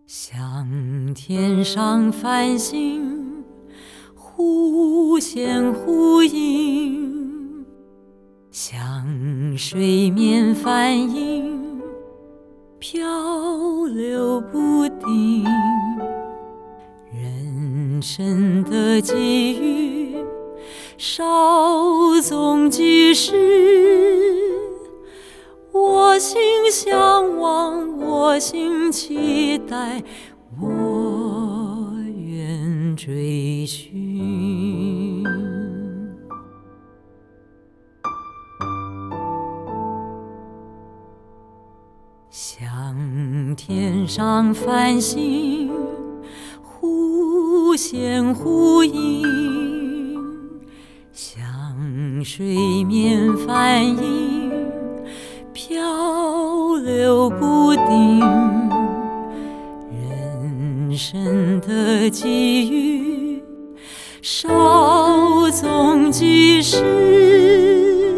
像天上繁星忽现忽隐，像水面帆影漂流不定。人生的际遇稍纵即逝，我心向往，我心期待，我愿追寻。像天上繁星忽现忽隐，像水面帆影漂流不定。人生的际遇稍纵即逝，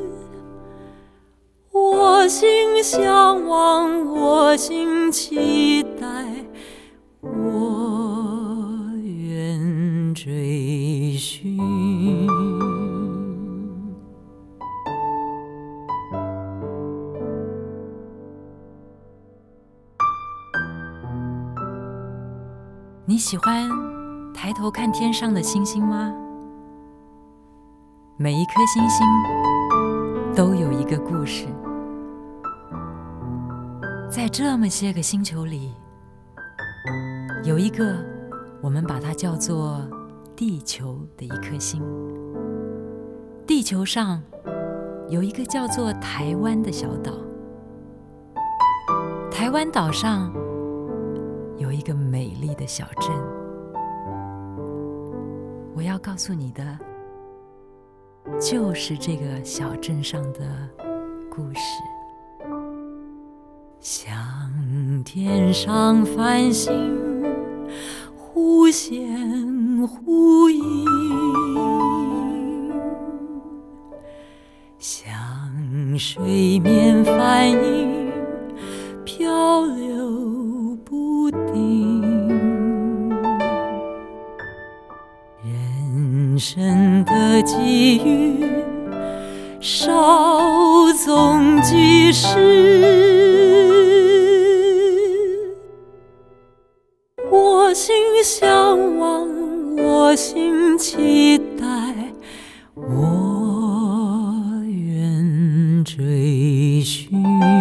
我心向往，我心期待，我愿追寻。你喜欢抬头看天上的星星吗？每一颗星星都有一个故事。在这么些个星球里，有一个我们把它叫做地球的一颗星。地球上有一个叫做台湾的小岛，台湾岛上有一个美丽的小镇。我要告诉你的就是这个小镇上的故事。像天上繁星忽现忽隐，像水面帆影漂流不定。人生的际遇稍纵即逝，我心向往，我心期待，我愿追寻。